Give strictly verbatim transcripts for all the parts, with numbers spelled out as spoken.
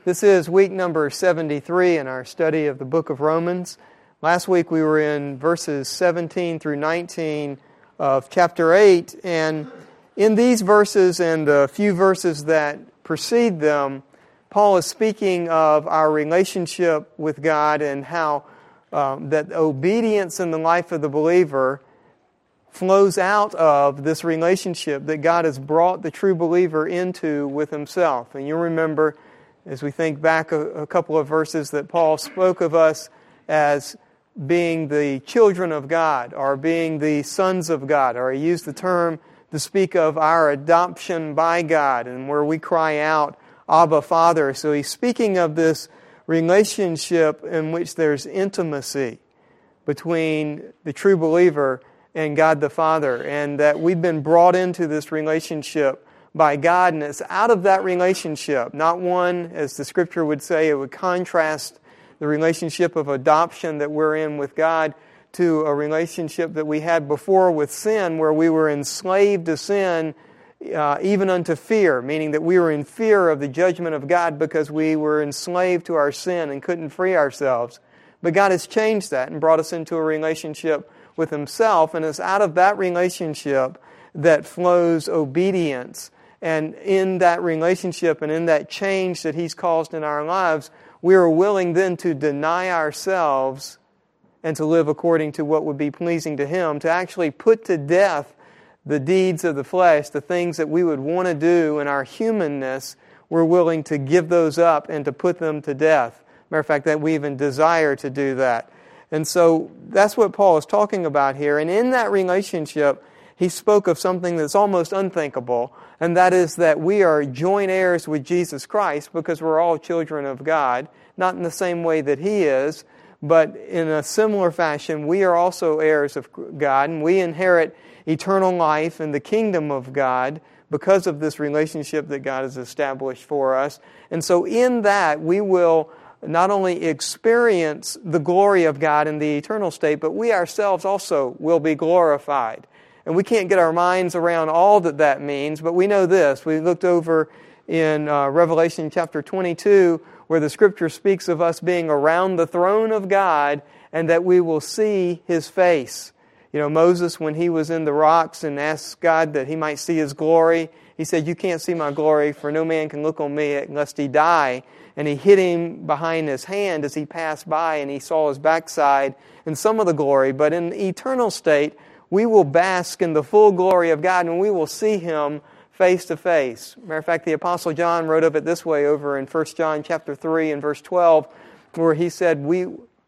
This is week number seventy-three in our study of the book of Romans. Last week we were in verses seventeen through nineteen of chapter eight, and in these verses and the few verses that precede them, Paul is speaking of our relationship with God and how um, that obedience in the life of the believer flows out of this relationship that God has brought the true believer into with Himself. And you'll remember, as we think back a, a couple of verses, that Paul spoke of us as being the children of God, or being the sons of God, or he used the term to speak of our adoption by God, and where we cry out, Abba, Father. So he's speaking of this relationship in which there's intimacy between the true believer and God the Father, and that we've been brought into this relationship by God, and it's out of that relationship, not one, as the Scripture would say, it would contrast the relationship of adoption that we're in with God to a relationship that we had before with sin, where we were enslaved to sin, uh, even unto fear, meaning that we were in fear of the judgment of God because we were enslaved to our sin and couldn't free ourselves. But God has changed that and brought us into a relationship with Himself, and it's out of that relationship that flows obedience. And in that relationship and in that change that He's caused in our lives, we are willing then to deny ourselves and to live according to what would be pleasing to Him, to actually put to death the deeds of the flesh, the things that we would want to do in our humanness. We're willing to give those up and to put them to death. Matter of fact, that we even desire to do that. And so that's what Paul is talking about here. And in that relationship, he spoke of something that's almost unthinkable, and that is that we are joint heirs with Jesus Christ because we're all children of God, not in the same way that He is, but in a similar fashion, we are also heirs of God, and we inherit eternal life in the kingdom of God because of this relationship that God has established for us. And so in that, we will not only experience the glory of God in the eternal state, but we ourselves also will be glorified. And we can't get our minds around all that that means, but we know this. We looked over in uh, Revelation chapter twenty-two, where the Scripture speaks of us being around the throne of God and that we will see His face. You know, Moses, when he was in the rocks and asked God that he might see His glory, he said, "You can't see my glory, for no man can look on me lest he die." And he hit him behind his hand as he passed by, and he saw his backside and some of the glory. But in the eternal state, we will bask in the full glory of God, and we will see Him face to face. Matter of fact, the Apostle John wrote of it this way over in First John chapter three and verse twelve, where he said, "We,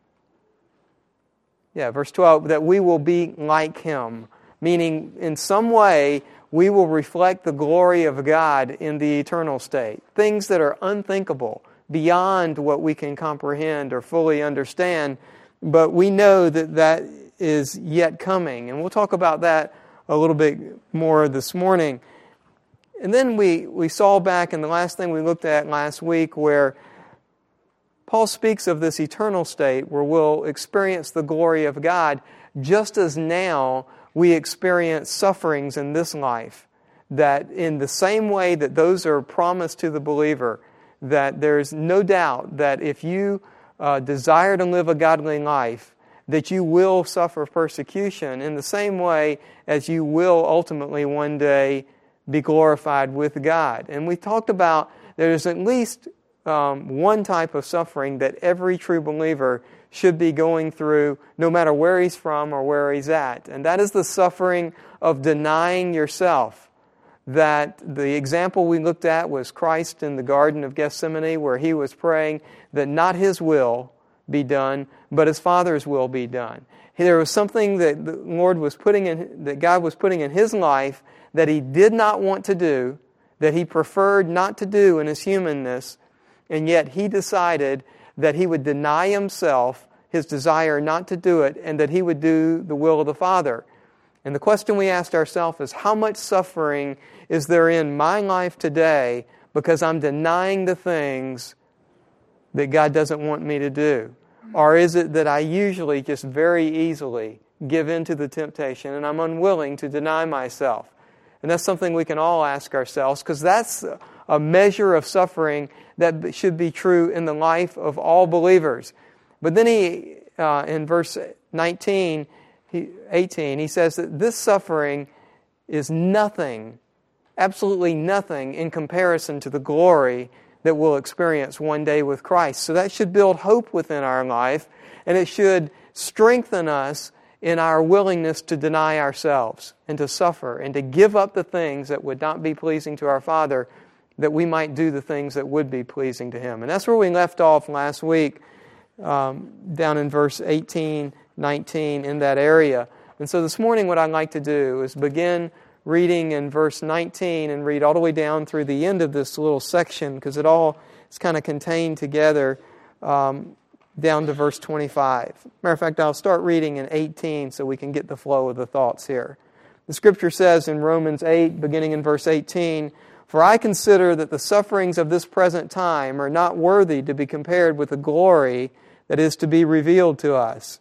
yeah, verse twelve, that we will be like Him," meaning in some way we will reflect the glory of God in the eternal state. Things that are unthinkable, beyond what we can comprehend or fully understand, but we know that that is yet coming. And we'll talk about that a little bit more this morning. And then we, we saw back in the last thing we looked at last week where Paul speaks of this eternal state where we'll experience the glory of God just as now we experience sufferings in this life. That in the same way that those are promised to the believer, that there's no doubt that if you uh, desire to live a godly life, that you will suffer persecution in the same way as you will ultimately one day be glorified with God. And we talked about there's at least um, one type of suffering that every true believer should be going through, no matter where he's from or where he's at. And that is the suffering of denying yourself. That the example we looked at was Christ in the Garden of Gethsemane, where He was praying that not His will be done, but His Father's will be done. There was something that the Lord was putting in, that God was putting in His life that He did not want to do, that He preferred not to do in His humanness, and yet He decided that He would deny Himself, His desire not to do it, and that He would do the will of the Father. And the question we asked ourselves is, how much suffering is there in my life today because I'm denying the things that God doesn't want me to do? Or is it that I usually just very easily give in to the temptation and I'm unwilling to deny myself? And that's something we can all ask ourselves, because that's a measure of suffering that should be true in the life of all believers. But then he, uh, in verse nineteen, he, eighteen, he says that this suffering is nothing, absolutely nothing in comparison to the glory that we'll experience one day with Christ. So that should build hope within our life, and it should strengthen us in our willingness to deny ourselves and to suffer and to give up the things that would not be pleasing to our Father, that we might do the things that would be pleasing to Him. And that's where we left off last week, um, down in verse eighteen, nineteen, in that area. And so this morning what I'd like to do is begin reading in verse nineteen and read all the way down through the end of this little section, because it all is kind of contained together um, down to verse twenty-five. Matter of fact, I'll start reading in eighteen so we can get the flow of the thoughts here. The Scripture says in Romans eight, beginning in verse eighteen, "For I consider that the sufferings of this present time are not worthy to be compared with the glory that is to be revealed to us.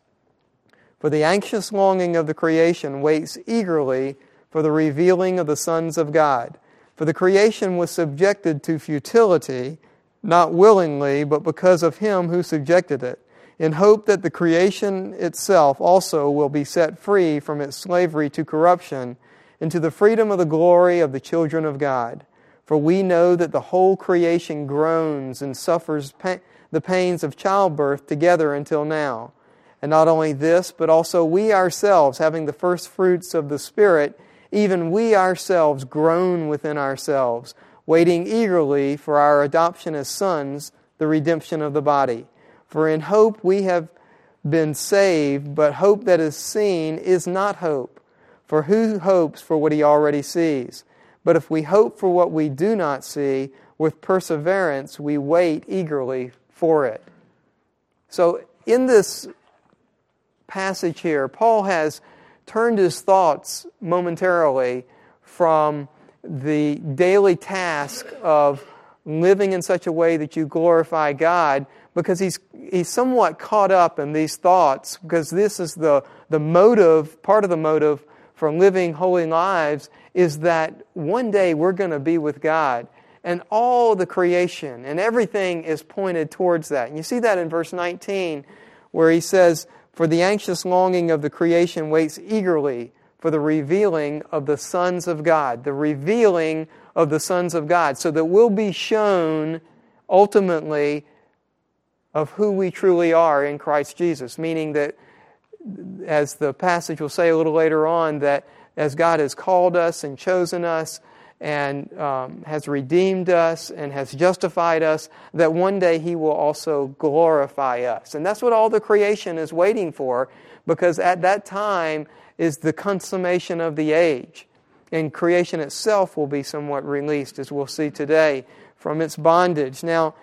For the anxious longing of the creation waits eagerly for the revealing of the sons of God. For the creation was subjected to futility, not willingly, but because of Him who subjected it, in hope that the creation itself also will be set free from its slavery to corruption, into the freedom of the glory of the children of God. For we know that the whole creation groans and suffers pa- the pains of childbirth together until now. And not only this, but also we ourselves, having the first fruits of the Spirit, even we ourselves groan within ourselves, waiting eagerly for our adoption as sons, the redemption of the body. For in hope we have been saved, but hope that is seen is not hope. For who hopes for what he already sees? But if we hope for what we do not see, with perseverance we wait eagerly for it." So in this passage here, Paul has turned his thoughts momentarily from the daily task of living in such a way that you glorify God, because he's he's somewhat caught up in these thoughts, because this is the, the motive, part of the motive for living holy lives, is that one day we're going to be with God. And all the creation and everything is pointed towards that. And you see that in verse nineteen, where he says, "For the anxious longing of the creation waits eagerly for the revealing of the sons of God." The revealing of the sons of God. So that we'll be shown ultimately of who we truly are in Christ Jesus. Meaning that, as the passage will say a little later on, that as God has called us and chosen us and um, has redeemed us and has justified us, that one day He will also glorify us. And that's what all the creation is waiting for, because at that time is the consummation of the age. And creation itself will be somewhat released, as we'll see today, from its bondage. Now,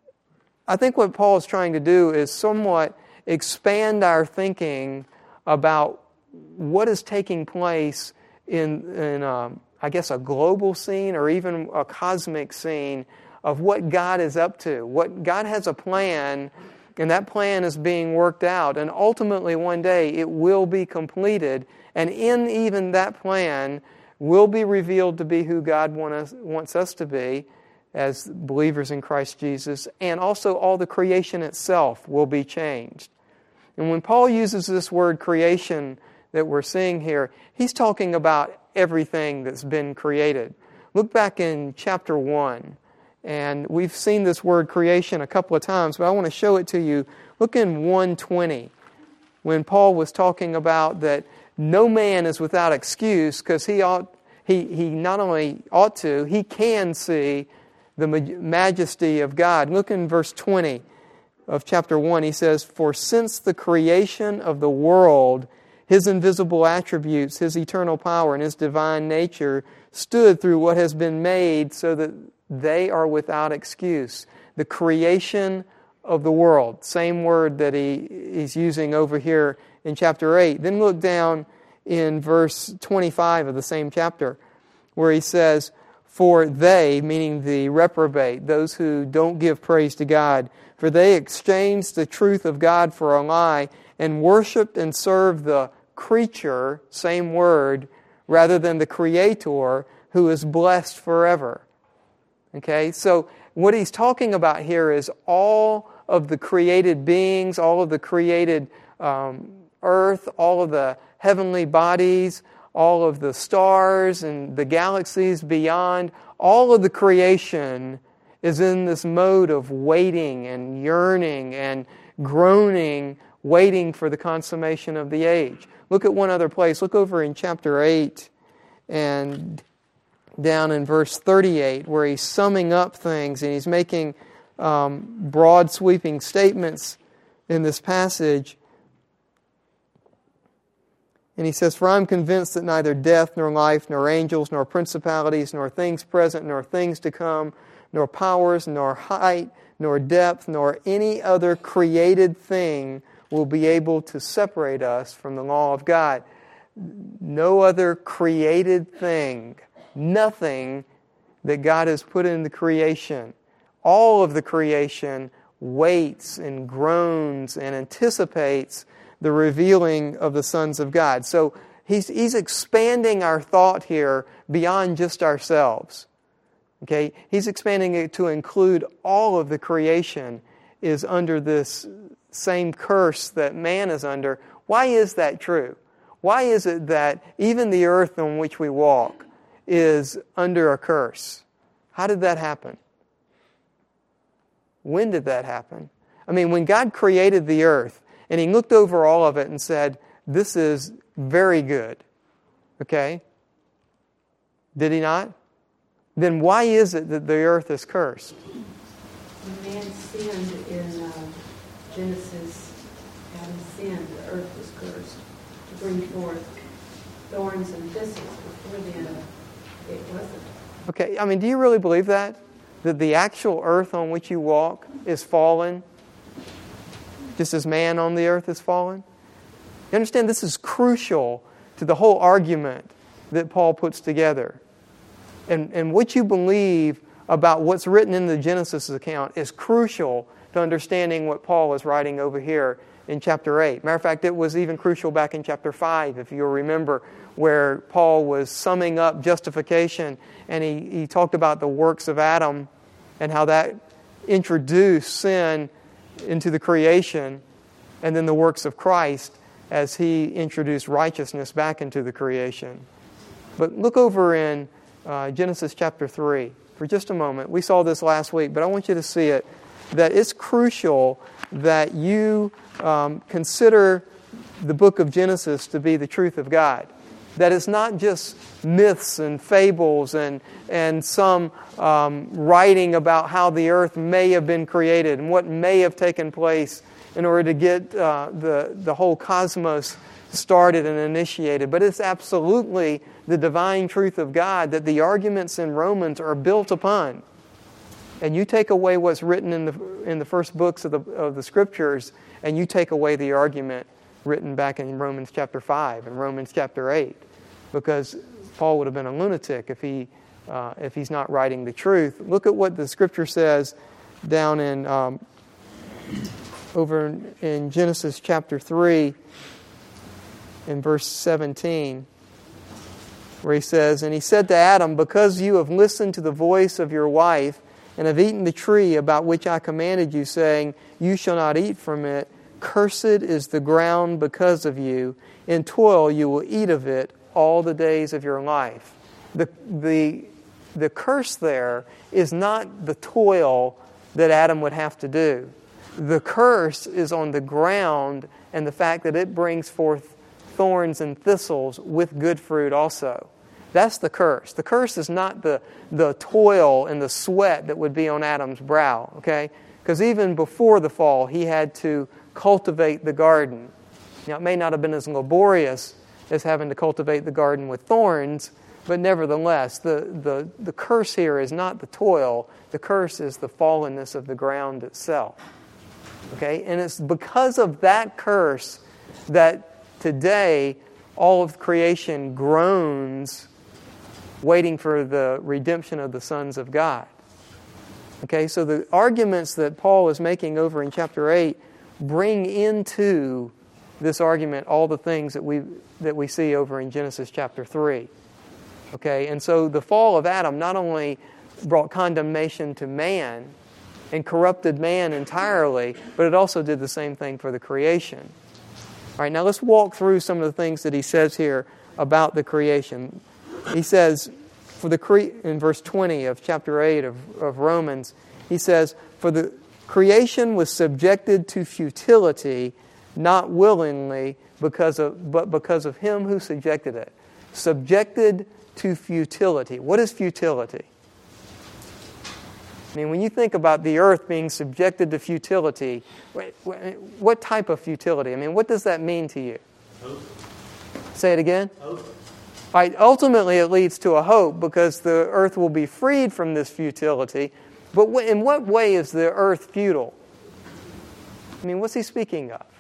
I think what Paul is trying to do is somewhat expand our thinking about what is taking place in, in um, I guess, a global scene or even a cosmic scene of what God is up to. What God has a plan, and that plan is being worked out. And ultimately, one day, it will be completed. And in even that plan, will be revealed to be who God want us, wants us to be as believers in Christ Jesus. And also, all the creation itself will be changed. And when Paul uses this word creation that we're seeing here, he's talking about everything that's been created. Look back in chapter one, and we've seen this word creation a couple of times, but I want to show it to you. Look in one twenty, when Paul was talking about that no man is without excuse, because he ought, he, he not only ought to, he can see the majesty of God. Look in verse twenty of chapter one. He says, "For since the creation of the world, His invisible attributes, His eternal power, and His divine nature stood through what has been made, so that they are without excuse." The creation of the world. Same word that he, he's using over here in chapter eight. Then look down in verse twenty-five of the same chapter, where he says, "For they," meaning the reprobate, those who don't give praise to God, "for they exchanged the truth of God for a lie, and worshipped and served the creature," same word, "rather than the Creator, who is blessed forever." Okay, so what he's talking about here is all of the created beings, all of the created um, earth, all of the heavenly bodies, all of the stars and the galaxies beyond, all of the creation is in this mode of waiting and yearning and groaning, waiting for the consummation of the age. Look at one other place. Look over in chapter eight and down in verse thirty-eight, where he's summing up things and he's making um, broad sweeping statements in this passage. And he says, "For I am convinced that neither death, nor life, nor angels, nor principalities, nor things present, nor things to come, nor powers, nor height, nor depth, nor any other created thing will be able to separate us from the law of God." No other created thing, nothing that God has put into creation, all of the creation waits and groans and anticipates the revealing of the sons of God. So he's, he's expanding our thought here beyond just ourselves. Okay, he's expanding it to include all of the creation is under this same curse that man is under. Why is that true? Why is it that even the earth on which we walk is under a curse? How did that happen? When did that happen? I mean, when God created the earth and He looked over all of it and said, "This is very good." Okay? Did He not? Then why is it that the earth is cursed? When man sinned in uh, Genesis, Adam sinned, the earth was cursed to bring forth thorns and thistles. Before then, it wasn't. Okay, I mean, do you really believe that? That the actual earth on which you walk is fallen, just as man on the earth is fallen? You understand, this is crucial to the whole argument that Paul puts together. And, and what you believe about what's written in the Genesis account is crucial to understanding what Paul is writing over here in chapter eight. Matter of fact, it was even crucial back in chapter five, if you'll remember, where Paul was summing up justification, and he, he talked about the works of Adam and how that introduced sin into the creation, and then the works of Christ as He introduced righteousness back into the creation. But look over in uh, Genesis chapter three for just a moment. We saw this last week, but I want you to see it, that it's crucial that you um, consider the book of Genesis to be the truth of God. That it's not just myths and fables and, and some um, writing about how the earth may have been created and what may have taken place in order to get uh, the, the whole cosmos started and initiated. But it's absolutely the divine truth of God that the arguments in Romans are built upon. And you take away what's written in the in the first books of the of the Scriptures, and you take away the argument written back in Romans chapter five and Romans chapter eight, because Paul would have been a lunatic if he uh, if he's not writing the truth. Look at what the Scripture says down in um, over in Genesis chapter three, in verse seventeen, where he says, "And he said to Adam, because you have listened to the voice of your wife, and have eaten the tree about which I commanded you, saying, you shall not eat from it, cursed is the ground because of you. In toil you will eat of it all the days of your life." The, the, the curse there is not the toil that Adam would have to do. The curse is on the ground and the fact that it brings forth thorns and thistles with good fruit also. That's the curse. The curse is not the, the toil and the sweat that would be on Adam's brow, okay? Because even before the fall, he had to cultivate the garden. Now, it may not have been as laborious as having to cultivate the garden with thorns, but nevertheless, the, the, the curse here is not the toil. The curse is the fallenness of the ground itself, okay? And it's because of that curse that today all of creation groans waiting for the redemption of the sons of God. Okay, so the arguments that Paul is making over in chapter eight bring into this argument all the things that we that we see over in Genesis chapter three. Okay, and so the fall of Adam not only brought condemnation to man and corrupted man entirely, but it also did the same thing for the creation. All right, now let's walk through some of the things that he says here about the creation. He says, for the cre- in verse twenty of chapter eight of, of Romans, he says, "For the creation was subjected to futility, not willingly, because of but because of him who subjected it." Subjected to futility. What is futility? I mean, when you think about the earth being subjected to futility, what type of futility? I mean, what does that mean to you? Hope. Say it again. Hope. Right, ultimately, it leads to a hope because the earth will be freed from this futility. But in what way is the earth futile? I mean, what's he speaking of?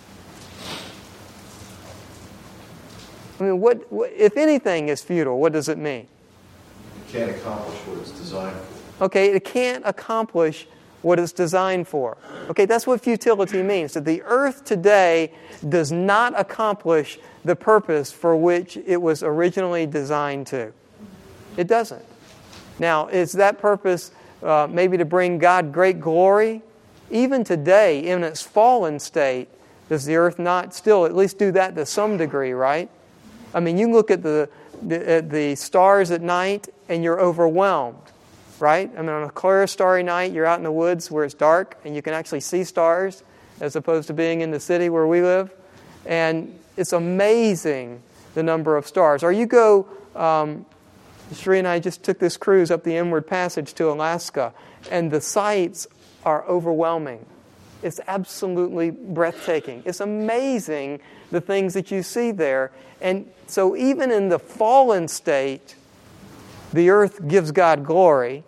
I mean, what, what if anything is futile, what does it mean? It can't accomplish what it's designed for. Okay, it can't accomplish what it's designed for. Okay, that's what futility means. That the earth today does not accomplish the purpose for which it was originally designed to. It doesn't. Now, is that purpose uh, maybe to bring God great glory? Even today, in its fallen state, does the earth not still at least do that to some degree, right? I mean, you look at the, the, at the stars at night and you're overwhelmed. Right? I mean, on a clear, starry night, you're out in the woods where it's dark and you can actually see stars as opposed to being in the city where we live. And it's amazing the number of stars. Or you go, um, Sheree and I just took this cruise up the Inward Passage to Alaska, and the sights are overwhelming. It's absolutely breathtaking. It's amazing the things that you see there. And so even in the fallen state, the earth gives God glory.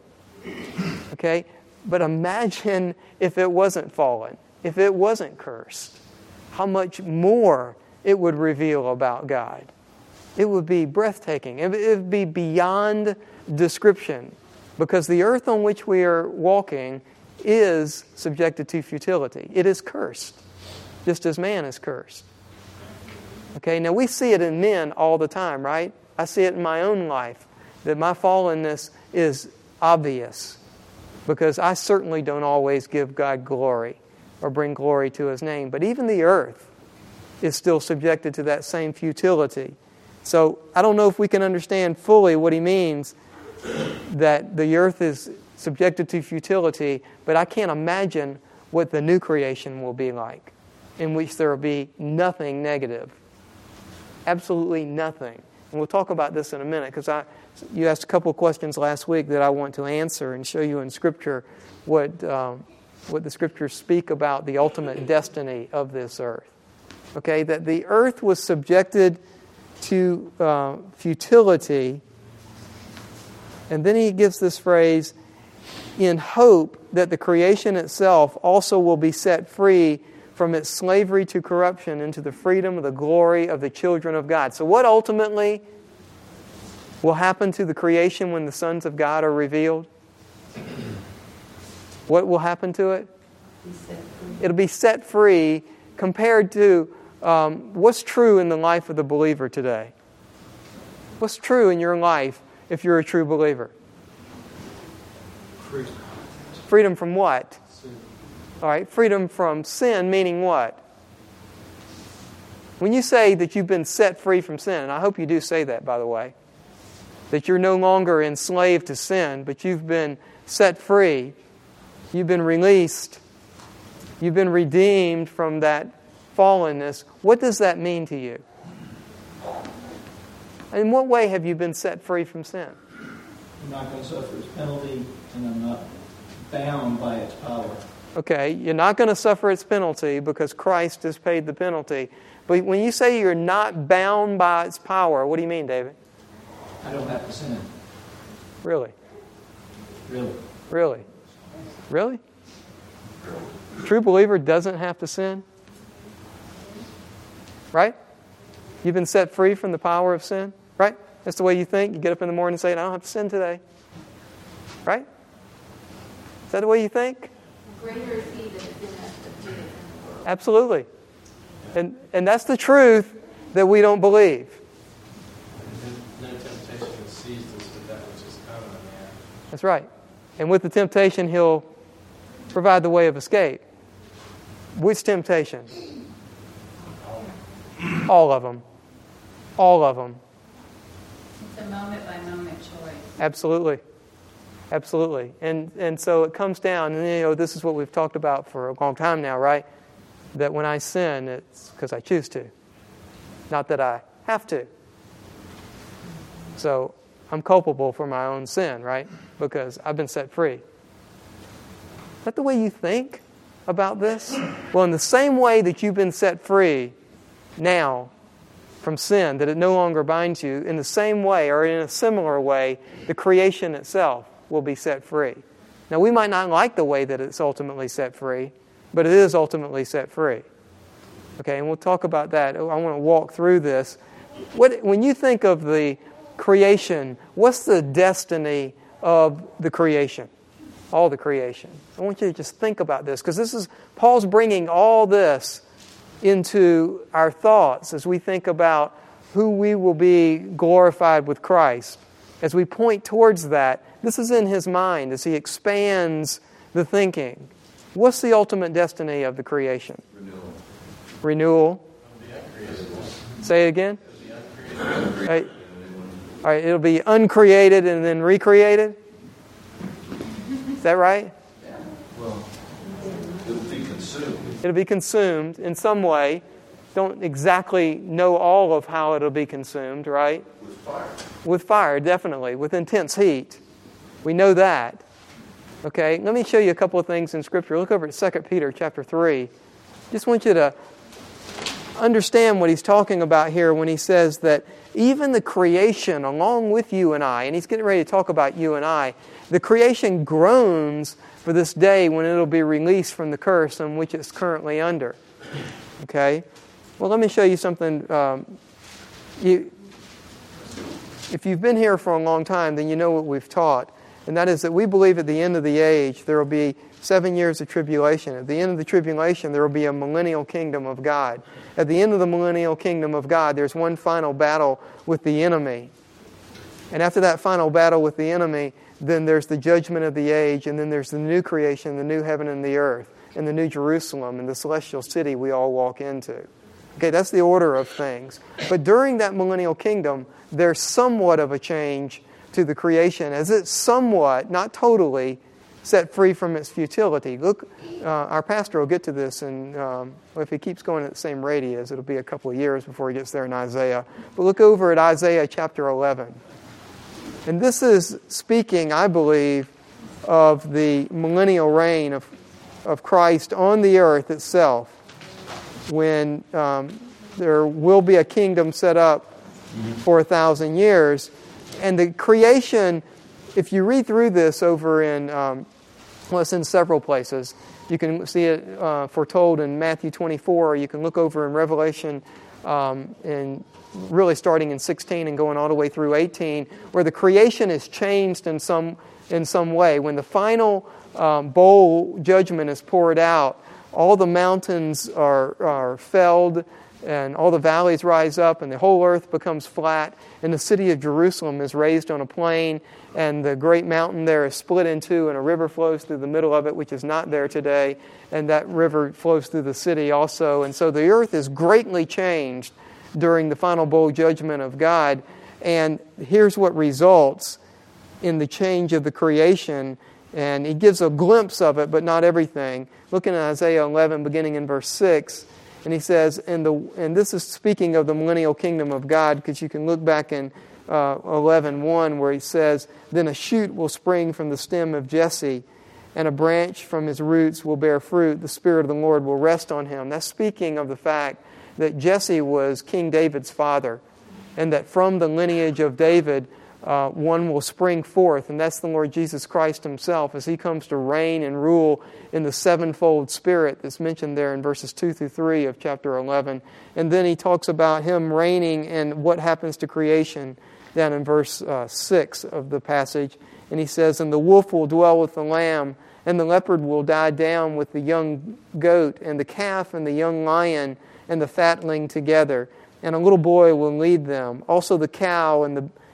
Okay? But imagine if it wasn't fallen, if it wasn't cursed, how much more it would reveal about God. It would be breathtaking. It would be beyond description, because the earth on which we are walking is subjected to futility. It is cursed, just as man is cursed. Okay? Now we see it in men all the time, right? I see it in my own life, that my fallenness is obvious, because I certainly don't always give God glory or bring glory to His name. But even the earth is still subjected to that same futility. So I don't know if we can understand fully what he means that the earth is subjected to futility, but I can't imagine what the new creation will be like, in which there will be nothing negative. Absolutely nothing. And we'll talk about this in a minute, because I you asked a couple of questions last week that I want to answer and show you in Scripture what um, what the Scriptures speak about the ultimate destiny of this earth. Okay, that the earth was subjected to uh, futility, and then he gives this phrase, in hope that the creation itself also will be set free from its slavery to corruption into the freedom of the glory of the children of God. So what ultimately will happen to the creation when the sons of God are revealed? What will happen to it? It'll be set free compared to um, what's true in the life of the believer today. What's true in your life if you're a true believer? Freedom. Freedom from what? Sin. All right, freedom from sin, meaning what? When you say that you've been set free from sin, and I hope you do say that, by the way, that you're no longer enslaved to sin, but you've been set free, you've been released, you've been redeemed from that fallenness, what does that mean to you? In what way have you been set free from sin? I'm not going to suffer its penalty, and I'm not bound by its power. Okay, you're not going to suffer its penalty because Christ has paid the penalty. But when you say you're not bound by its power, what do you mean, David? I don't have to sin. Really? Really? Really? Really? True believer doesn't have to sin? Right? You've been set free from the power of sin? Right? That's the way you think? You get up in the morning and say, I don't have to sin today. Right? Is that the way you think? Greater is He that is in us than He that is in the world. Absolutely. And and that's the truth that we don't believe. No temptation has seized us but that which is common to man. That's right. And with the temptation, He'll provide the way of escape. Which temptation? All of them. All of them. It's a moment-by-moment choice. Absolutely. Absolutely. And and so it comes down, and you know, this is what we've talked about for a long time now, right? That when I sin, it's because I choose to. Not that I have to. So I'm culpable for my own sin, right? Because I've been set free. Is that the way you think about this? Well, in the same way that you've been set free now from sin, that it no longer binds you, in the same way or in a similar way, the creation itself will be set free. Now, we might not like the way that it's ultimately set free, but it is ultimately set free. Okay, and we'll talk about that. I want to walk through this. What, when you think of the creation, what's the destiny of the creation? All the creation. I want you to just think about this, because this is, Paul's bringing all this into our thoughts as we think about who we will be glorified with Christ. As we point towards that, this is in his mind as he expands the thinking. What's the ultimate destiny of the creation? Renewal. Renewal. Say it again. All right. All right, it'll be uncreated and then recreated. Is that right? Well, it'll be consumed. It'll be consumed in some way. Don't exactly know all of how it'll be consumed, right? With fire. With fire, definitely. With intense heat. We know that. Okay, let me show you a couple of things in Scripture. Look over at Second Peter chapter three. Just want you to understand what he's talking about here when he says that even the creation along with you and I, and he's getting ready to talk about you and I, the creation groans for this day when it'll be released from the curse on which it's currently under. Okay? Well, let me show you something. Um, you, if you've been here for a long time, then you know what we've taught. And that is that we believe at the end of the age there will be seven years of tribulation. At the end of the tribulation there will be a millennial kingdom of God. At the end of the millennial kingdom of God there's one final battle with the enemy. And after that final battle with the enemy, then there's the judgment of the age, and then there's the new creation, the new heaven and the earth, and the new Jerusalem and the celestial city we all walk into. Okay, that's the order of things. But during that millennial kingdom, there's somewhat of a change to the creation, as it's somewhat, not totally, set free from its futility. Look, uh, our pastor will get to this, and um, well, if he keeps going at the same rate he is, it'll be a couple of years before he gets there in Isaiah. But look over at Isaiah chapter eleven. And this is speaking, I believe, of the millennial reign of, of Christ on the earth itself, when um, there will be a kingdom set up for a thousand years. And the creation, if you read through this over in, um, well, it's in several places. You can see it uh, foretold in Matthew twenty-four, or you can look over in Revelation, um, and really starting in sixteen and going all the way through eighteen, where the creation is changed in some in some way. When the final um, bowl judgment is poured out, all the mountains are, are felled, and all the valleys rise up, and the whole earth becomes flat, and the city of Jerusalem is raised on a plain, and the great mountain there is split in two, and a river flows through the middle of it, which is not there today, and that river flows through the city also. And so the earth is greatly changed during the final bowl judgment of God, and here's what results in the change of the creation, and he gives a glimpse of it, but not everything. Looking at Isaiah eleven, beginning in verse six, and he says, and, the, and this is speaking of the millennial kingdom of God, because you can look back in uh, eleven one, where he says, then a shoot will spring from the stem of Jesse, and a branch from his roots will bear fruit. The Spirit of the Lord will rest on him. That's speaking of the fact that Jesse was King David's father, and that from the lineage of David, uh, one will spring forth, and that's the Lord Jesus Christ himself, as he comes to reign and rule in the sevenfold Spirit that's mentioned there in verses two through three of chapter eleven. And then he talks about him reigning and what happens to creation down in verse uh, six of the passage. And he says, and the wolf will dwell with the lamb, and the leopard will die down with the young goat, and the calf and the young lion and the fatling together, and a little boy will lead them. Also the cow and the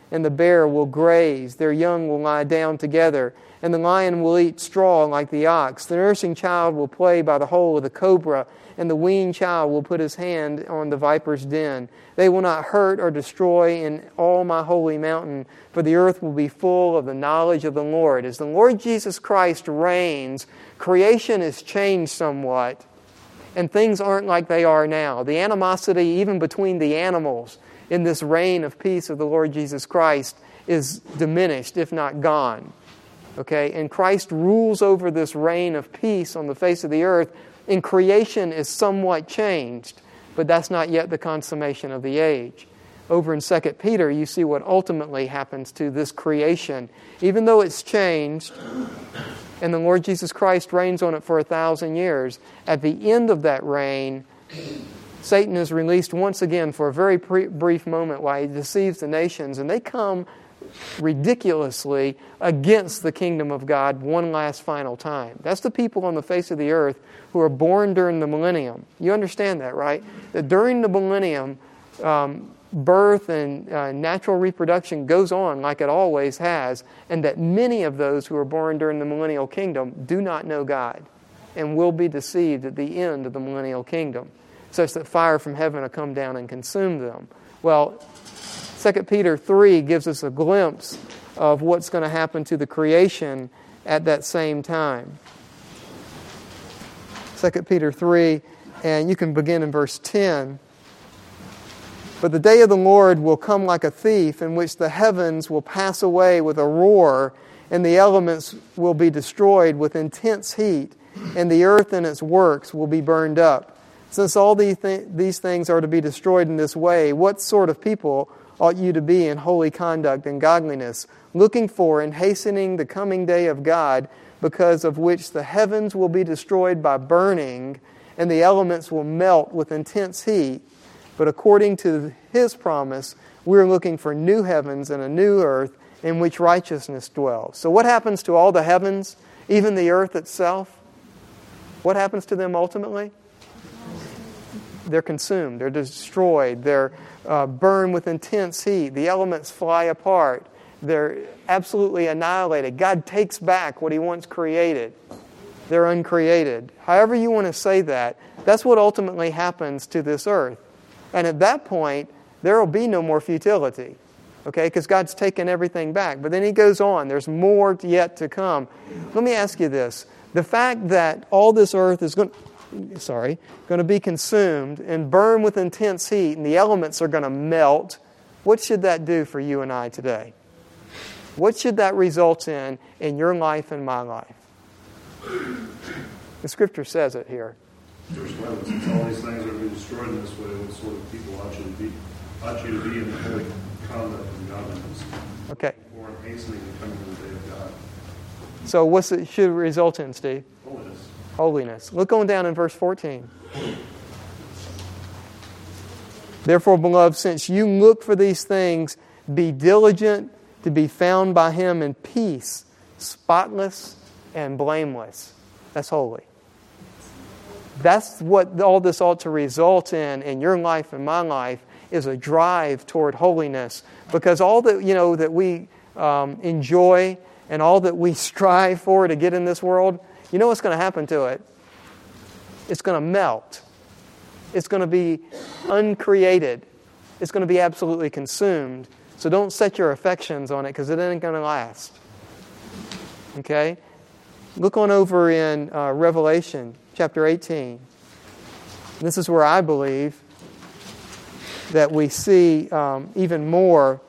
and the bear will graze. Their young will lie down together, and the lion will eat straw like the ox. The nursing child will play by the hole of the cobra, and the weaned child will put his hand on the viper's den. They will not hurt or destroy in all my holy mountain, for the earth will be full of the knowledge of the Lord. As the Lord Jesus Christ reigns, creation is changed somewhat, and things aren't like they are now. The animosity, even between the animals, in this reign of peace of the Lord Jesus Christ is diminished, if not gone. Okay? And Christ rules over this reign of peace on the face of the earth, and creation is somewhat changed, but that's not yet the consummation of the age. Over in Second Peter, you see what ultimately happens to this creation. Even though it's changed, and the Lord Jesus Christ reigns on it for a thousand years, at the end of that reign, Satan is released once again for a very pre- brief moment while he deceives the nations, and they come ridiculously against the kingdom of God one last final time. That's the people on the face of the earth who are born during the millennium. You understand that, right? That during the millennium, um, birth and uh, natural reproduction goes on like it always has, and that many of those who are born during the millennial kingdom do not know God and will be deceived at the end of the millennial kingdom, such that fire from heaven will come down and consume them. Well, Second Peter three gives us a glimpse of what's going to happen to the creation at that same time. Second Peter three, and you can begin in verse ten. But the day of the Lord will come like a thief, in which the heavens will pass away with a roar, and the elements will be destroyed with intense heat, and the earth and its works will be burned up. Since all these, th- these things are to be destroyed in this way, what sort of people ought you to be in holy conduct and godliness, looking for and hastening the coming day of God, because of which the heavens will be destroyed by burning, and the elements will melt with intense heat? But according to His promise, we're looking for new heavens and a new earth in which righteousness dwells. So what happens to all the heavens, even the earth itself? What happens to them ultimately? They're consumed, they're destroyed, they're uh, burned with intense heat. The elements fly apart. They're absolutely annihilated. God takes back what He once created. They're uncreated. However you want to say that, that's what ultimately happens to this earth. And at that point, there will be no more futility. Okay, because God's taken everything back. But then He goes on. There's more yet to come. Let me ask you this. The fact that all this earth is going sorry, going to be consumed and burned with intense heat, and the elements are going to melt, what should that do for you and I today? What should that result in in your life and my life? The Scripture says it here. Verse eleven, since all these things are to be destroyed in this way, what sort of people ought you to be, ought you to be in holy conduct and godliness? Okay. Or hastening the coming of the day of God. So what's it should result in, Steve? Holiness. Holiness. Look on down in verse fourteen. Therefore, beloved, since you look for these things, be diligent to be found by Him in peace, spotless and blameless. That's holy. That's what all this ought to result in in your life and my life, is a drive toward holiness. Because all that, you know, that we um, enjoy and all that we strive for to get in this world, you know what's going to happen to it? It's going to melt. It's going to be uncreated. It's going to be absolutely consumed. So don't set your affections on it, because it ain't going to last. Okay? Look on over in uh, Revelation chapter eighteen. This is where I believe that we see um, even more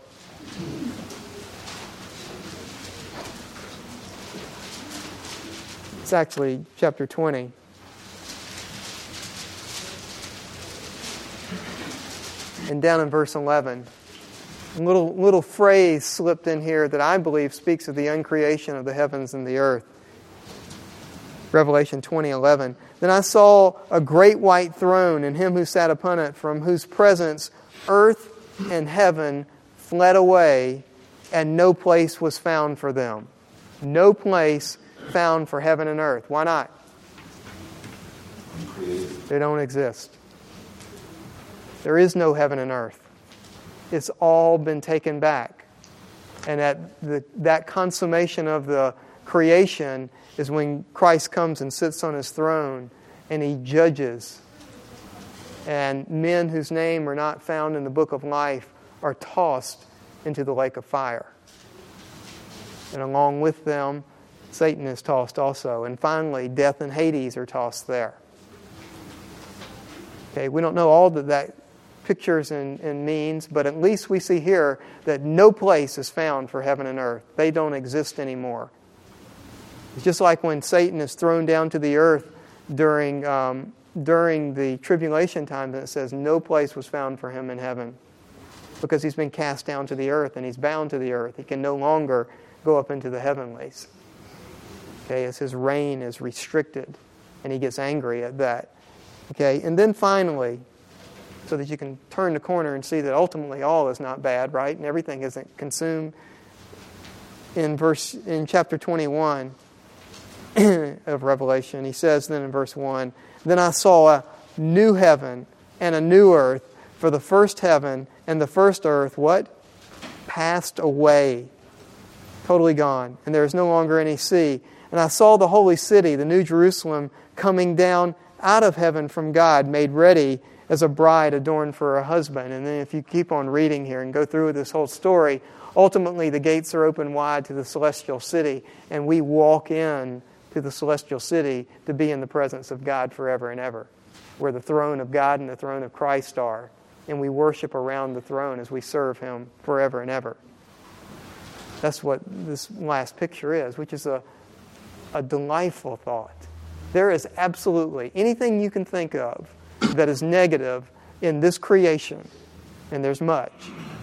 It's actually chapter twenty. And down in verse eleven, a little, little phrase slipped in here that I believe speaks of the uncreation of the heavens and the earth. Revelation twenty eleven. Then I saw a great white throne, and Him who sat upon it, from whose presence earth and heaven fled away, and no place was found for them. No place found for heaven and earth. Why not? They don't exist. There is no heaven and earth. It's all been taken back. And at the, that consummation of the creation is when Christ comes and sits on his throne and he judges. And men whose name are not found in the book of life are tossed into the lake of fire. And along with them, Satan is tossed also. And finally, death and Hades are tossed there. Okay, we don't know all that that pictures and, and means, but at least we see here that no place is found for heaven and earth. They don't exist anymore. It's just like when Satan is thrown down to the earth during um, during the tribulation time, that it says no place was found for him in heaven, because he's been cast down to the earth and he's bound to the earth. He can no longer go up into the heavenlies. Okay, as his reign is restricted, and he gets angry at that. Okay, and then finally, so that you can turn the corner and see that ultimately all is not bad, right? And everything isn't consumed. In verse in chapter twenty-one of Revelation, he says then in verse one, "Then I saw a new heaven and a new earth, for the first heaven and the first earth," what? "Passed away." Totally gone. "And there is no longer any sea. And I saw the holy city, the new Jerusalem, coming down out of heaven from God, made ready as a bride adorned for her husband." And then if you keep on reading here and go through this whole story, ultimately the gates are open wide to the celestial city, and we walk in to the celestial city to be in the presence of God forever and ever, where the throne of God and the throne of Christ are. And we worship around the throne as we serve Him forever and ever. That's what this last picture is, which is a, a delightful thought. There is absolutely anything you can think of that is negative in this creation, and there's much.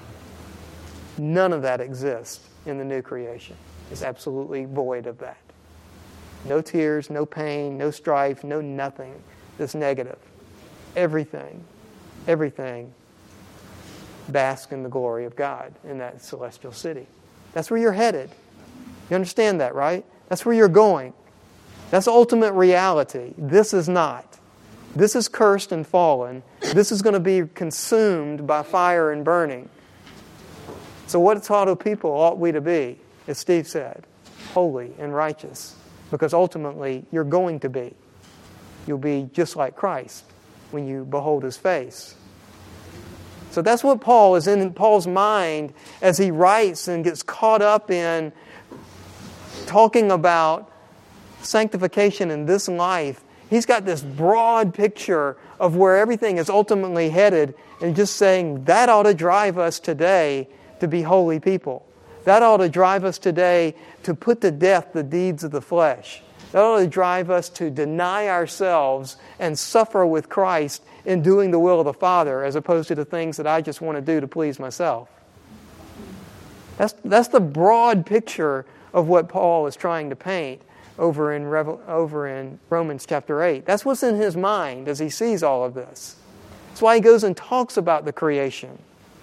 None of that exists in the new creation. It's absolutely void of that. No tears, no pain, no strife, no nothing that's negative. Everything, everything bask in the glory of God in that celestial city. That's where you're headed. You understand that, right? That's where you're going. That's ultimate reality. This is not. This is cursed and fallen. This is going to be consumed by fire and burning. So what sort of people ought we to be? As Steve said, holy and righteous. Because ultimately, you're going to be. You'll be just like Christ when you behold His face. So that's what Paul is in Paul's mind as he writes and gets caught up in talking about sanctification in this life. He's got this broad picture of where everything is ultimately headed, and just saying that ought to drive us today to be holy people. That ought to drive us today to put to death the deeds of the flesh. That ought to drive us to deny ourselves and suffer with Christ in doing the will of the Father, as opposed to the things that I just want to do to please myself. That's, that's the broad picture of what Paul is trying to paint over in, Revel, over in Romans chapter eight. That's what's in his mind as he sees all of this. That's why he goes and talks about the creation.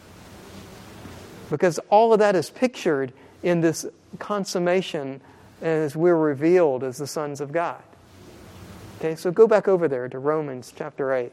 Because all of that is pictured in this consummation as we're revealed as the sons of God. Okay, so go back over there to Romans chapter eight.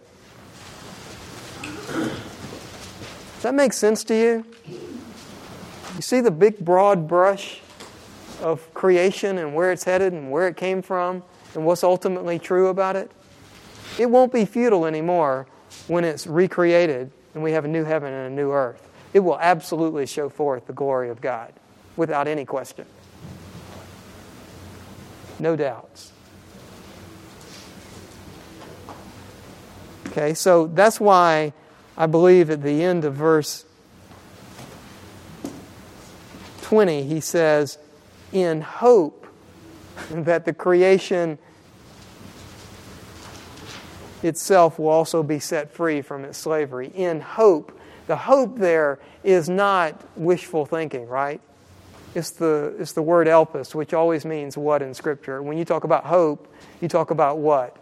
Does that make sense to you? You see the big broad brush of creation and where it's headed and where it came from and what's ultimately true about it? It won't be futile anymore when it's recreated and we have a new heaven and a new earth. It will absolutely show forth the glory of God without any question. No doubts. Okay, so that's why I believe at the end of verse twenty, he says, in hope that the creation itself will also be set free from its slavery. In hope. The hope there is not wishful thinking, right? It's the, it's the word elpis, which always means what in Scripture? When you talk about hope, you talk about what?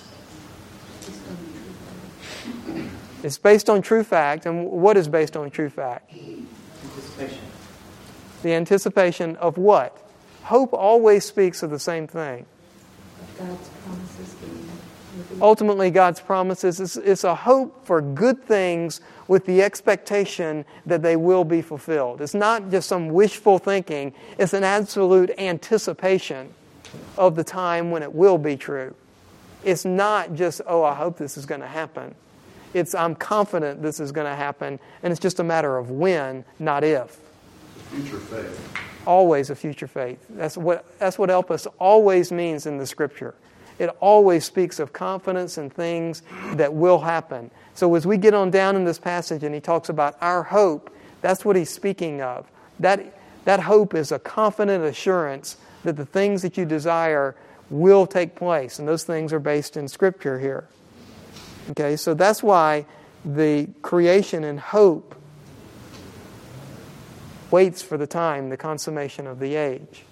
It's based on true fact. And what is based on true fact? Anticipation. The anticipation of what? Hope always speaks of the same thing. God's promises being Ultimately, God's promises is it's a hope for good things with the expectation that they will be fulfilled. It's not just some wishful thinking. It's an absolute anticipation of the time when it will be true. It's not just, oh, I hope this is going to happen. It's, I'm confident this is going to happen, and it's just a matter of when, not if. Future faith. Always a future faith. That's what, that's what elpis always means in the Scripture. It always speaks of confidence in things that will happen. So as we get on down in this passage and he talks about our hope, that's what he's speaking of. That, that hope is a confident assurance that the things that you desire will take place. And those things are based in Scripture here. Okay, so that's why the creation and hope waits for the time, the consummation of the age.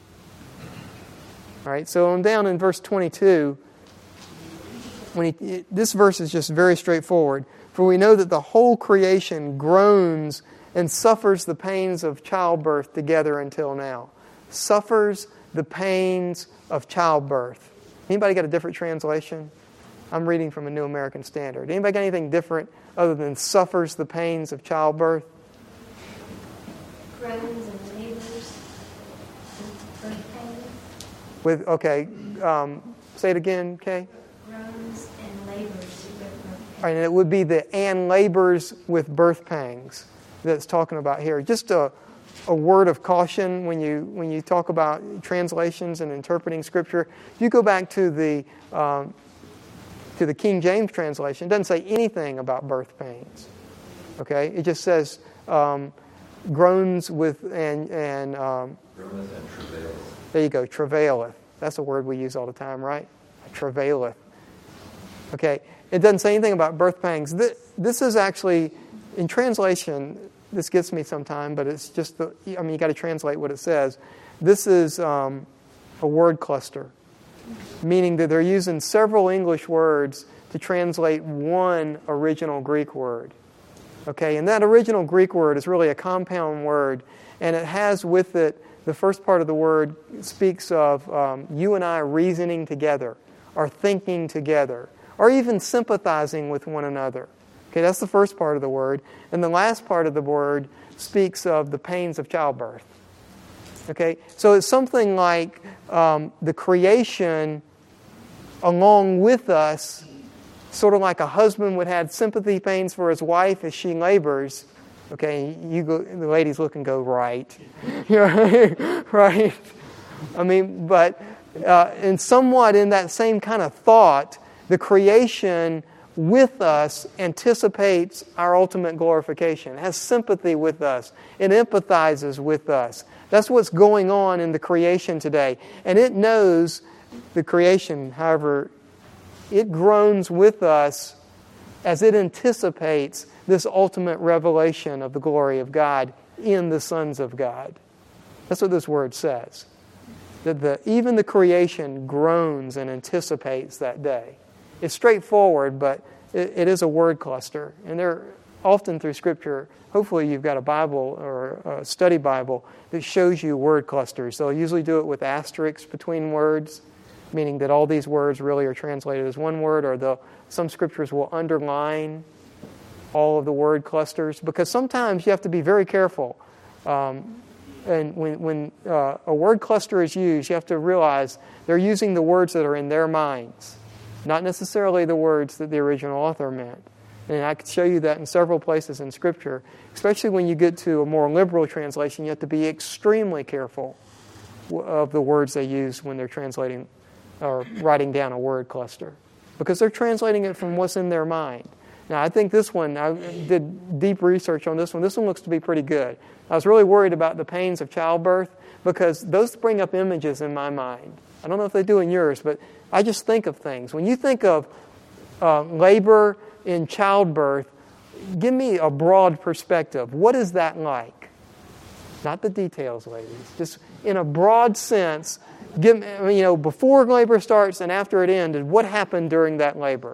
All right, so on down in verse twenty-two, when he, this verse is just very straightforward. For we know that the whole creation groans and suffers the pains of childbirth together until now. Suffers the pains of childbirth. Anybody got a different translation? I'm reading from a New American Standard. Anybody got anything different other than suffers the pains of childbirth? Groans and labors and birth pains. With okay, um, say it again, Kay. Groans and labors with birth pains. All right, and it would be the and labors with birth pangs that's talking about here. Just a, a word of caution when you when you talk about translations and interpreting Scripture. If you go back to the um, to the King James translation, it doesn't say anything about birth pains. Okay, it just says um, groans with and and um, Groaneth and travaileth. There you go, travaileth. That's a word we use all the time, right? Travaileth. Okay, it doesn't say anything about birth pangs. This, this is actually, in translation, this gets me sometime, but it's just, the, I mean, you got to translate what it says. This is um, a word cluster, meaning that they're using several English words to translate one original Greek word. Okay, and that original Greek word is really a compound word, and it has with it, the first part of the word speaks of um, you and I reasoning together, or thinking together, or even sympathizing with one another. Okay, that's the first part of the word. And the last part of the word speaks of the pains of childbirth. Okay, so it's something like um, the creation along with us, sort of like a husband would have sympathy pains for his wife as she labors. Okay, you go, the ladies look and go, right. Right? I mean, but uh, and somewhat in that same kind of thought, the creation with us anticipates our ultimate glorification. It has sympathy with us. It empathizes with us. That's what's going on in the creation today. And it knows, the creation, however, it groans with us as it anticipates this ultimate revelation of the glory of God in the sons of God. That's what this word says. That the, even the creation groans and anticipates that day. It's straightforward, but it, it is a word cluster. And they're often through Scripture, hopefully you've got a Bible or a study Bible that shows you word clusters. They'll usually do it with asterisks between words, meaning that all these words really are translated as one word, or the, some Scriptures will underline all of the word clusters, because sometimes you have to be very careful. Um, and when, when uh, a word cluster is used, you have to realize they're using the words that are in their minds, not necessarily the words that the original author meant. And I could show you that in several places in Scripture, especially when you get to a more liberal translation. You have to be extremely careful of the words they use when they're translating or writing down a word cluster, because they're translating it from what's in their mind. Now, I think this one, I did deep research on this one. This one looks to be pretty good. I was really worried about the pains of childbirth, because those bring up images in my mind. I don't know if they do in yours, but I just think of things. When you think of uh, labor in childbirth, give me a broad perspective. What is that like? Not the details, ladies. Just in a broad sense, give me, you know, before labor starts and after it ended, what happened during that labor?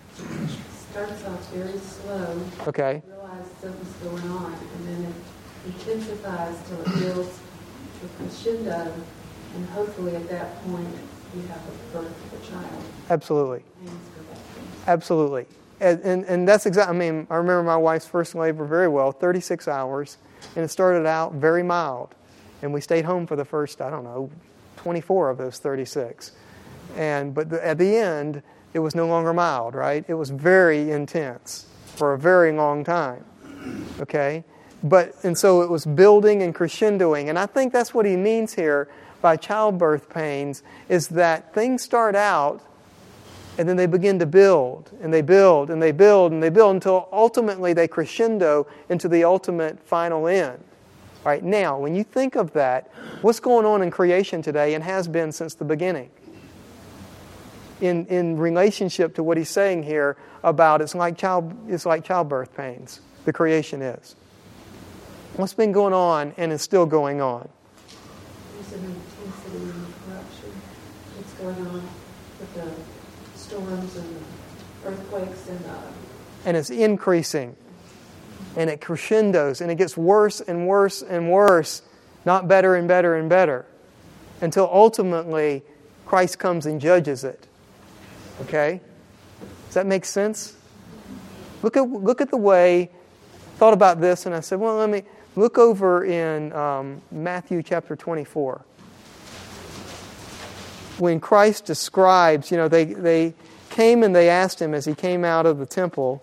Starts off very slow. Okay. Realize something's going on, and then it intensifies till it builds to a crescendo, and hopefully at that point you have a birth of a child. Absolutely. Pains go back in. Absolutely. And, and, and that's exactly, I mean, I remember my wife's first labor very well, thirty-six hours, and it started out very mild. And we stayed home for the first, I don't know, twenty-four of those thirty-six. And but the, at the end, it was no longer mild, right? It was very intense for a very long time. Okay? But and so it was building and crescendoing. And I think that's what he means here by childbirth pains, is that things start out and then they begin to build, and they build, and they build, and they build until ultimately they crescendo into the ultimate final end. Right now, when you think of that, what's going on in creation today and has been since the beginning? In in relationship to what he's saying here about it's like child it's like childbirth pains. The creation is. What's been going on and is still going on? There's an intensity in the corruption that's going on with the storms and the earthquakes and the... And it's increasing. And it crescendos. And it gets worse and worse and worse. Not better and better and better. Until ultimately Christ comes and judges it. Okay? Does that make sense? Look at look at the way... I thought about this and I said, well, let me... Look over in um, Matthew chapter twenty-four. When Christ describes, you know, they, they came and they asked him as he came out of the temple,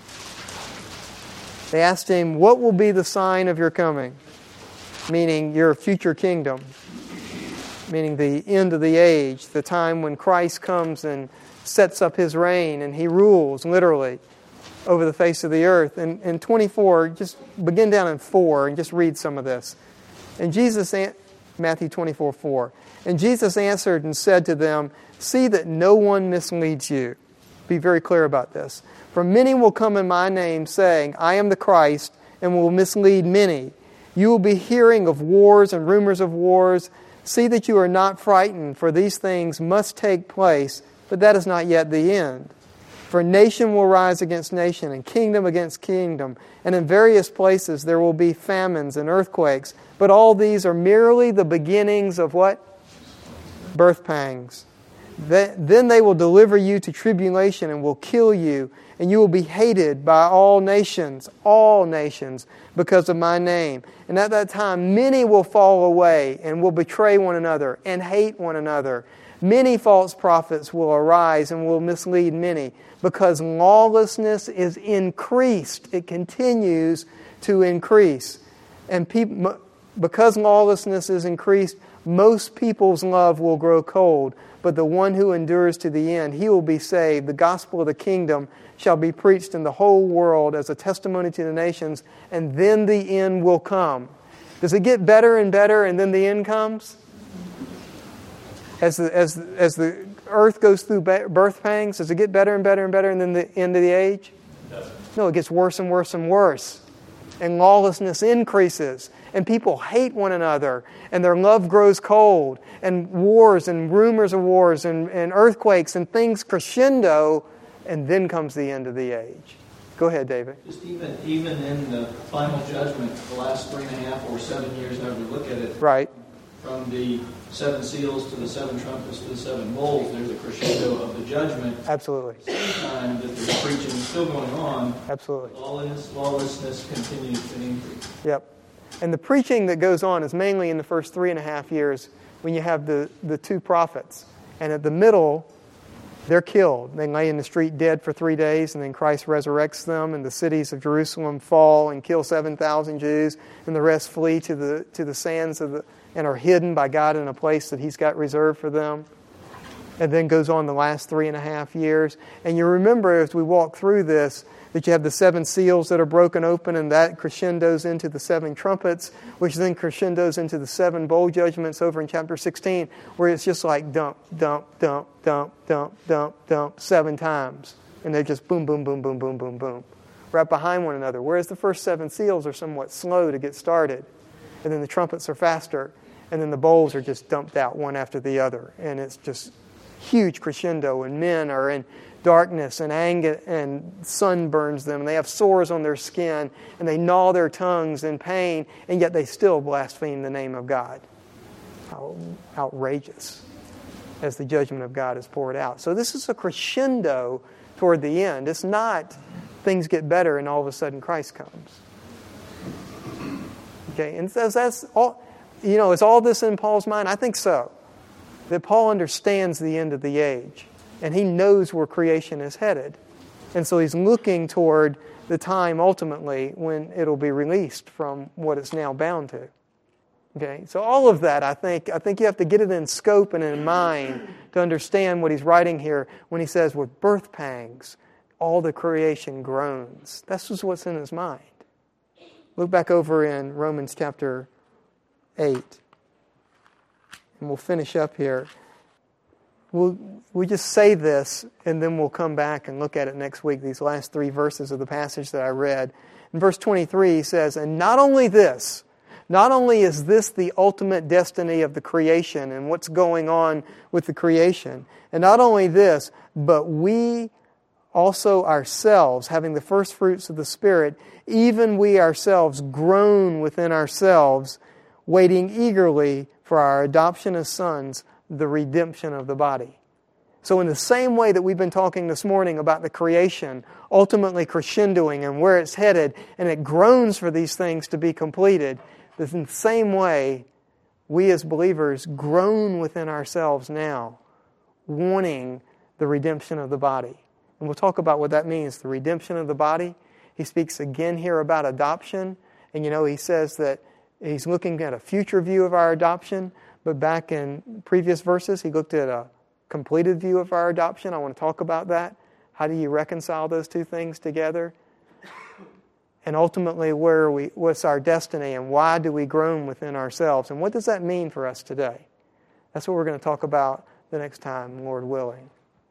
they asked him, what will be the sign of your coming? Meaning your future kingdom. Meaning the end of the age, the time when Christ comes and sets up his reign and he rules, literally, over the face of the earth. And in twenty-four, just begin down in four and just read some of this. And Jesus, Matthew twenty-four, four. And Jesus answered and said to them, see that no one misleads you. Be very clear about this. For many will come in my name saying, I am the Christ, and will mislead many. You will be hearing of wars and rumors of wars. See that you are not frightened, for these things must take place, but that is not yet the end. For nation will rise against nation, and kingdom against kingdom, and in various places there will be famines and earthquakes. But all these are merely the beginnings of what? Birth pangs. Then they will deliver you to tribulation and will kill you, and you will be hated by all nations, all nations, because of my name. And at that time many will fall away and will betray one another and hate one another. Many false prophets will arise and will mislead many, because lawlessness is increased. It continues to increase. And people, because lawlessness is increased, most people's love will grow cold. But the one who endures to the end, he will be saved. The gospel of the kingdom shall be preached in the whole world as a testimony to the nations, and then the end will come. Does it get better and better and then the end comes? As the, as, as the earth goes through birth pangs, does it get better and better and better and then the end of the age? No, it gets worse and worse and worse. And lawlessness increases. And people hate one another. And their love grows cold. And wars and rumors of wars and, and earthquakes and things crescendo. And then comes the end of the age. Go ahead, David. Just even even in the final judgment, the last three and a half or seven years, however you look at it. Right. From the seven seals to the seven trumpets to the seven bowls, there's a crescendo of the judgment. Absolutely. At the same time that the preaching is still going on. Absolutely. Lawlessness, lawlessness continues to increase. Yep. And the preaching that goes on is mainly in the first three and a half years when you have the, the two prophets. And at the middle, they're killed. They lay in the street dead for three days, and then Christ resurrects them, and the cities of Jerusalem fall and kill seven thousand Jews, and the rest flee to the to the sands of the and are hidden by God in a place that He's got reserved for them. And then goes on the last three and a half years. And you remember as we walk through this that you have the seven seals that are broken open, and that crescendos into the seven trumpets, which then crescendos into the seven bowl judgments over in chapter sixteen, where it's just like dump, dump, dump, dump, dump, dump, dump, seven times. And they're just boom, boom, boom, boom, boom, boom, boom, right behind one another. Whereas the first seven seals are somewhat slow to get started. And then the trumpets are faster. And then the bowls are just dumped out one after the other. And it's just huge crescendo. And men are in darkness and anger, and sun burns them. And they have sores on their skin. And they gnaw their tongues in pain. And yet they still blaspheme the name of God. How outrageous. as the judgment of God is poured out. So this is a crescendo toward the end. It's not things get better and all of a sudden Christ comes. Okay, and so that's all, you know, is all this in Paul's mind? I think so. That Paul understands the end of the age, and he knows where creation is headed. And so he's looking toward the time ultimately when it'll be released from what it's now bound to. Okay, so all of that, I think, I think you have to get it in scope and in mind to understand what he's writing here when he says, with birth pangs, all the creation groans. That's just what's in his mind. Look back over in Romans chapter eight. And we'll finish up here. We'll, we'll just say this, and then we'll come back and look at it next week, these last three verses of the passage that I read. In verse twenty-three, he says, and not only this, not only is this the ultimate destiny of the creation and what's going on with the creation, and not only this, but we also ourselves, having the first fruits of the Spirit, even we ourselves groan within ourselves, waiting eagerly for our adoption as sons, the redemption of the body. So in the same way that we've been talking this morning about the creation, ultimately crescendoing and where it's headed, and it groans for these things to be completed, in the same way, we as believers groan within ourselves now, wanting the redemption of the body. And we'll talk about what that means, the redemption of the body. He speaks again here about adoption. And you know, he says that he's looking at a future view of our adoption. But back in previous verses, he looked at a completed view of our adoption. I want to talk about that. How do you reconcile those two things together? And ultimately, where are we, what's our destiny, and why do we groan within ourselves? And what does that mean for us today? That's what we're going to talk about the next time, Lord willing.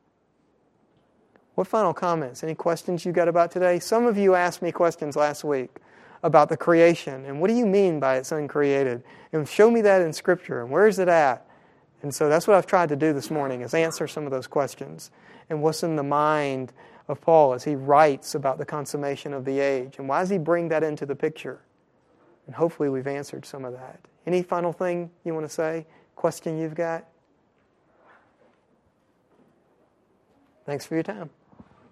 What final comments? Any questions you got about today? Some of you asked me questions last week about the creation, and what do you mean by it's uncreated? And show me that in Scripture, and where is it at? And so that's what I've tried to do this morning, is answer some of those questions. And what's in the mind of Paul as he writes about the consummation of the age. And why does he bring that into the picture? And hopefully we've answered some of that. Any final thing you want to say? Question you've got? Thanks for your time.